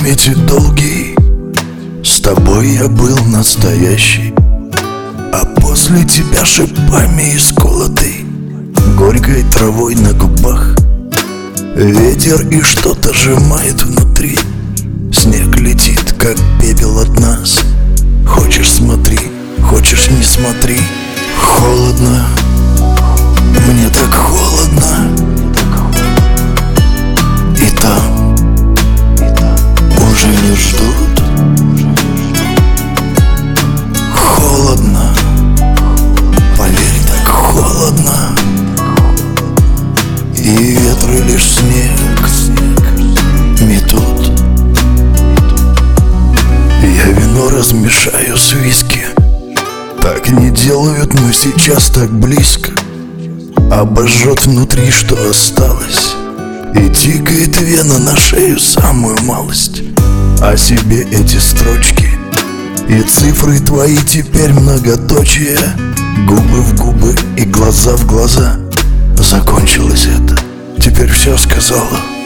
памяти долгий, с тобой я был настоящий. А после тебя шипами исколотый, горькой травой на губах. Ветер и что-то сжимает внутри, снег летит, как пепел от нас. Хочешь — смотри, хочешь — не смотри. Холодно, мне так холодно. И там уже не ждут. Холодно, поверь, так холодно. И ветры лишь снег метут. Я вино размешаю с виски. Так не делают, но сейчас так близко. Обожжет внутри, что осталось, и тикает вена на шею самую малость. О себе эти строчки и цифры твои теперь многоточие. Губы в губы и глаза в глаза. Закончилось это, теперь все сказала.